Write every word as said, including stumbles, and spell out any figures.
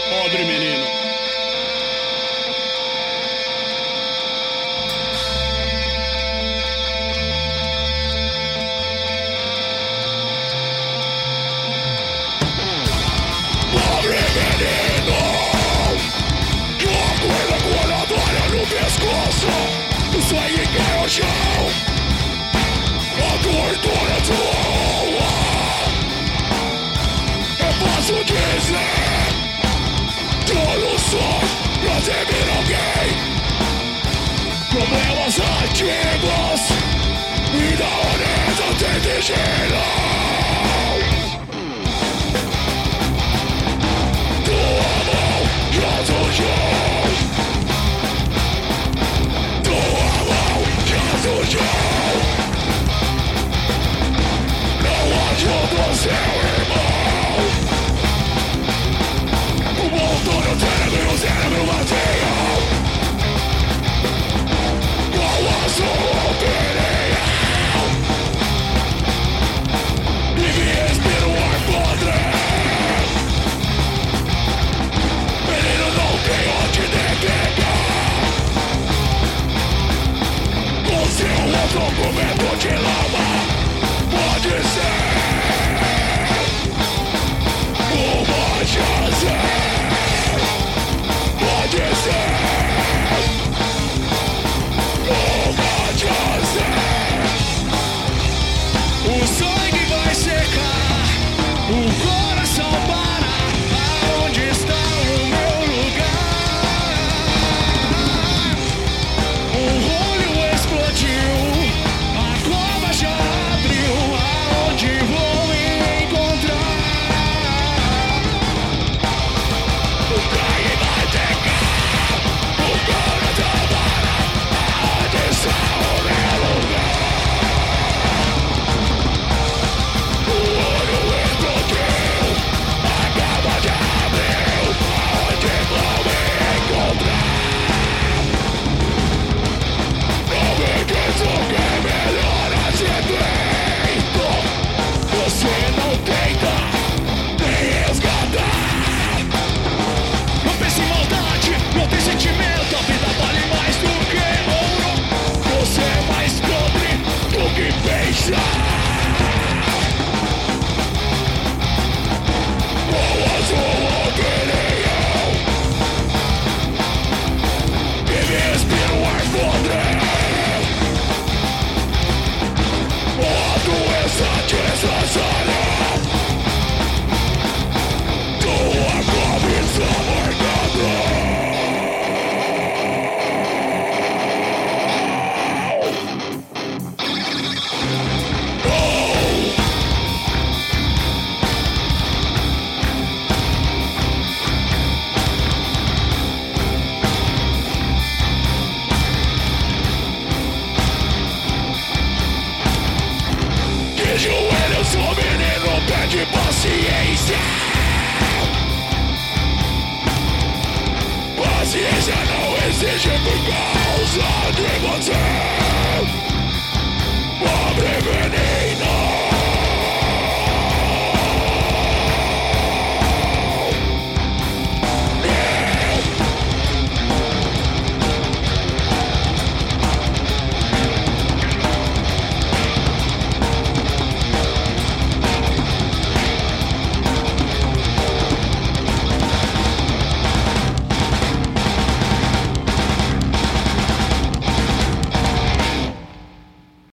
Pobre menino. Pobre menino, uma coisa com a toalha no pescoço, o sangue cai ao chão, a tortura tua. Eu posso dizer, tudo só pra servir alguém. Problemas antigos, e da honesta tem sigilo. Seu irmão, o mundo não tem o cérebro vazio. Qual a sua opinião? E me respira o ar podre. Menino não tem onde defecar. Com seu outro cobertor de lama, pode ser pode ser pode ser. O sangue vai secar, o coração para. Aonde está o meu lugar? Um olho explodiu, a cova já abriu. Aonde vou me encontrar? Joelhos, o menino pede paciência. Paciência não existe por causa de você.